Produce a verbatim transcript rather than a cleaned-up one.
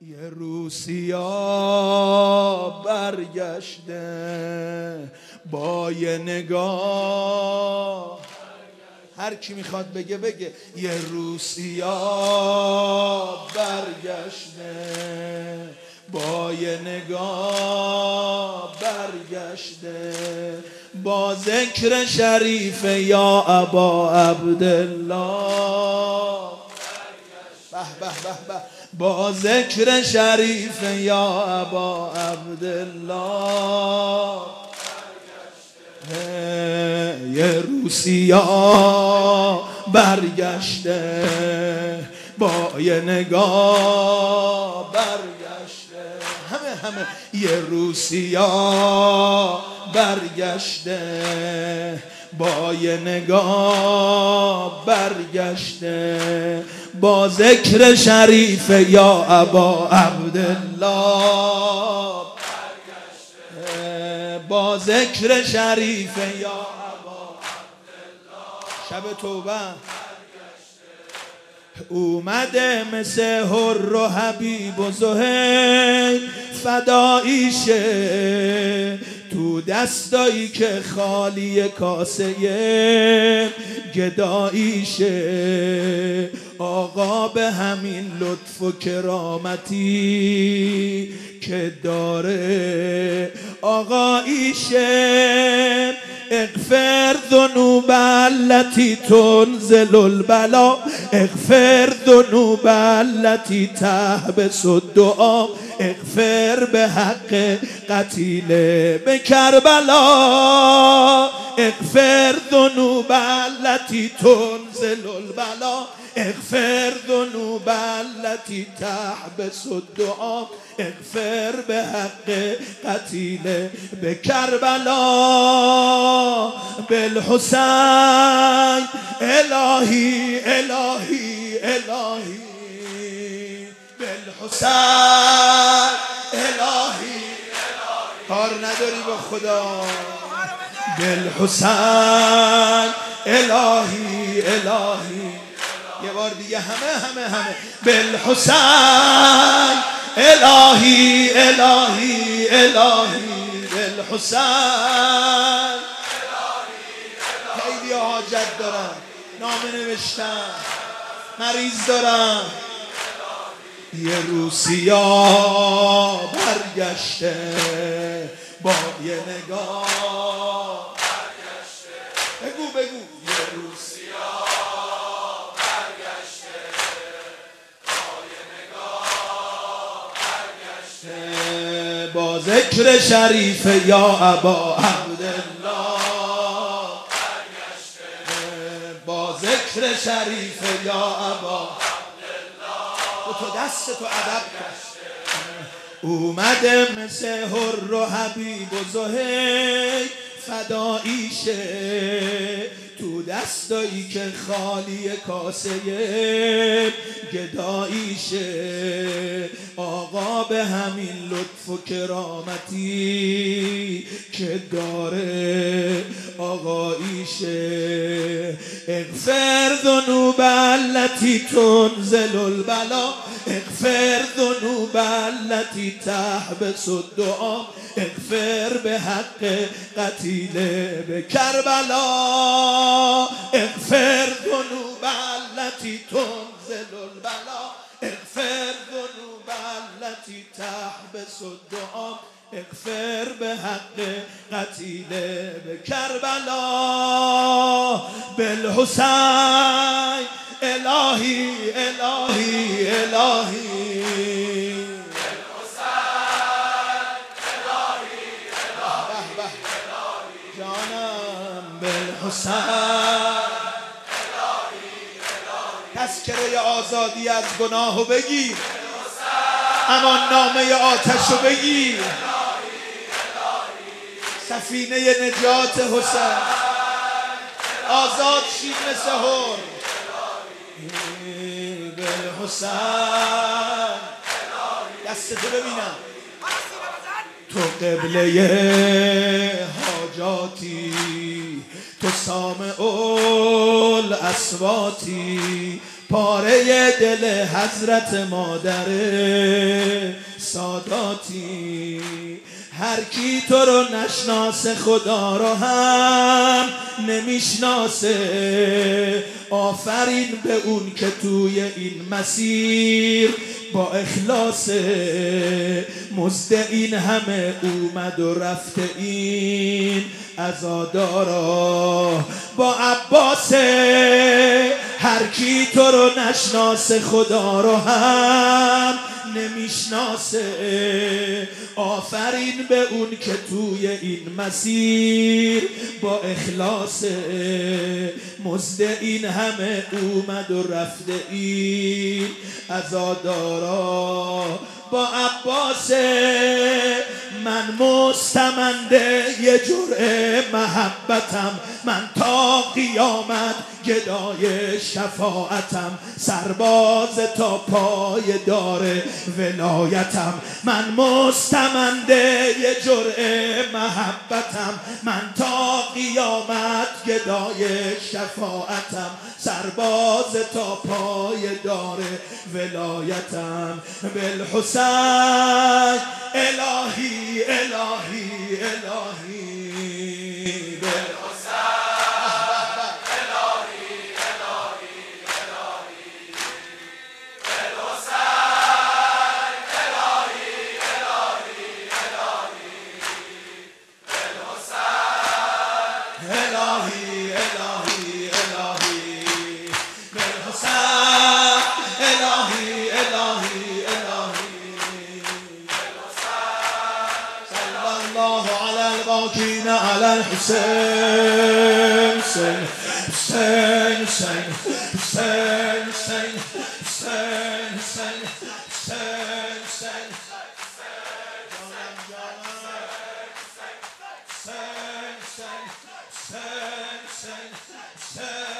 یه روسیا برگشته با یه نگاه، هر کی میخواد بگه بگه. یه روسیا برگشته با یه نگاه برگشته، با ذکر شریف یا ابا عبدالله، به به به به، با ذکر شریف یا ابا عبدالله. یه روسیا برگشته با یه نگاه برگشته، همه همه. یه روسیا برگشته با یه نگاه برگشته، با ذکر شریف یا ابا عبدالله، با ذکر شریف یا ابا عبدالله. شب توبه اومده مثل حر و حبیب و زهیر فداییشه، تو دستایی که خالی کاسه گداییشه. آقا به همین لطف و کرامتی که داره آقاییشه، اغفر ذنوب التي تنزل البلا، اغفر ذنوب التي تحبس الدعا، اغفر به حق قتیل به کربلا، اغفر ذنوب التي تنزل البلا، اغفر ذنوب التي تحبس الدعا، اغفر به حق قتیل به کربلا. بالحسین الهی الهی الهی، بالحسین الهی. کار نداری با خدا. بالحسین الهی الهی. یه بار دیگه همه همه همه. بالحسین الهی الهی الهی، بالحسین. خیلی حاجت دارن، نامه نوشتن، مریض دارن. یه روسیا برگشته با یه نگاه برگشته. بگو بگو. یه روسیا برگشته با یه نگاه برگشته، با ذکر شریف یا ابا عبدالله برگشته، با ذکر شریف یا ابا تو دست تو ادب کشته. اومده مثل حر و حبیب و زهیر فداییشه، تو دستایی که خالی کاسه گداییشه. آقا به همین لطف و کرامتی که داره آقاییشه، اغفر ذنوب التي تنزل البلا، اغفر ذنوب التي تحبس الدعا، اغفر به حق قتیل به کربلا، اغفر ذنوب التي تنزل البلا، اغفر ذنوب التي تحبس الدعا، اغفر به حق قتیل به کربلا. بالحسین الهی الهی الهی، حسین تذکره آزادی از گناهو بگیر، امان نامه آتشو بگیر، سفینه نجات حسین. آزاد شید مثل حر. بالحسین دستتو ببینم. تو قبله حاجاتی، تو سامع الاصواتی، پاره دل حضرت مادره ساداتی. هر کی تو رو نشناسه خدا رو هم نمیشناسه. آفرین به اون که توی این مسیر با اخلاص مزد این همه اومد و رفته این عزادارا با عباس. هر کی تو رو نشناسه خدا رو هم نمیشناسه. آفرین به اون که توی این مسیر با اخلاص مزد این همه اومد و رفته این عزادارا با عباس. من مستمنده یه جرعه محبتم، من تا قیامت گدای شفاعتم، سرباز تا پای دار ولایتم. من مستمنده یه جرعه محبتم، من تا قیامت گدای شفاعتم، سرباز تا پای دار ولایتم. بالحسین الهی الهی الهی على الحسين حسين حسين حسين حسين حسين حسين حسين حسين حسين حسين